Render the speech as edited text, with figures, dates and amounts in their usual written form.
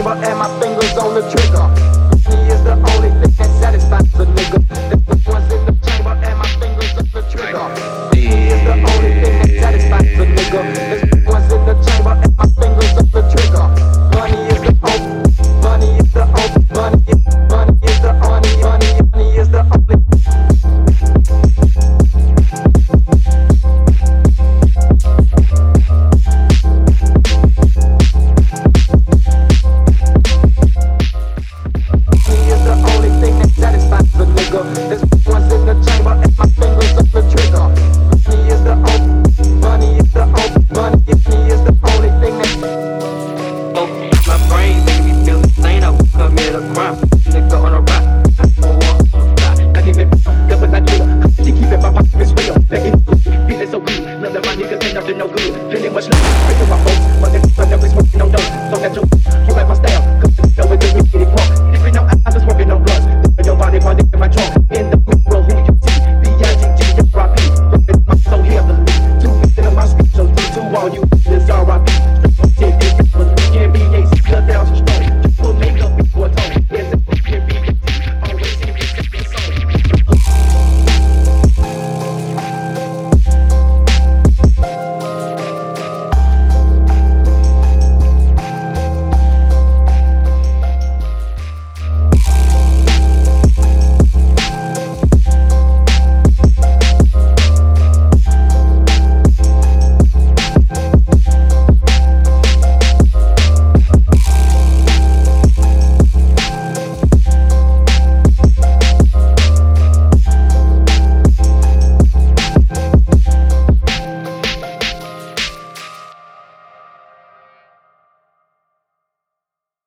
chamber and my fingers on the trigger. Money is the only thing that satisfies a nigga. The ones in the chamber and my fingers on the trigger. Money is the only thing that satisfies a nigga.